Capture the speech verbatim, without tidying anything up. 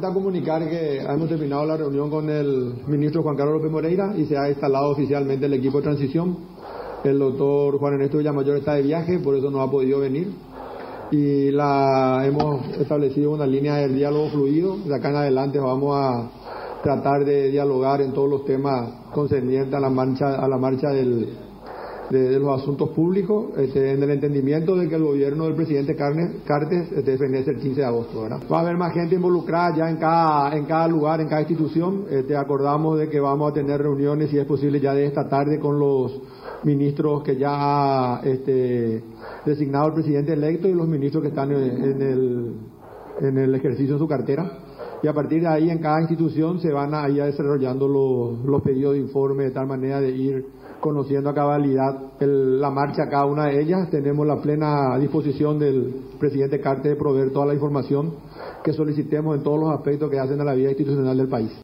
solamente a comunicar que hemos terminado la reunión con el ministro Juan Carlos López Moreira y se ha instalado oficialmente el equipo de transición. El doctor Juan Ernesto Villamayor está de viaje, por eso no ha podido venir. Y la, hemos establecido una línea de diálogo fluido. De acá en adelante vamos a tratar de dialogar en todos los temas concernientes a la marcha, a la marcha del, de, de los asuntos públicos, este, en el entendimiento de que el gobierno del presidente Cartes este, fenece el quince de agosto, ¿verdad? Va a haber más gente involucrada ya en cada, en cada lugar, en cada institución. Este, acordamos de que vamos a tener reuniones, si es posible, ya de esta tarde con los ministros que ya ha este, designado el presidente electo y los ministros que están en, en, el, en el ejercicio de su cartera. Y a partir de ahí en cada institución se van a ir desarrollando los, los pedidos de informe de tal manera de ir conociendo a cabalidad el, la marcha a cada una de ellas. Tenemos la plena disposición del presidente Cartes de proveer toda la información que solicitemos en todos los aspectos que hacen a la vida institucional del país.